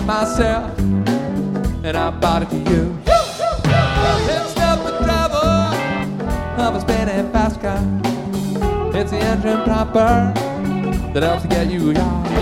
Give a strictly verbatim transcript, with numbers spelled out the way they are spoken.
myself, and I bought it for you. It's not the travel of a spinning fast car. It's the engine proper that helps to get you your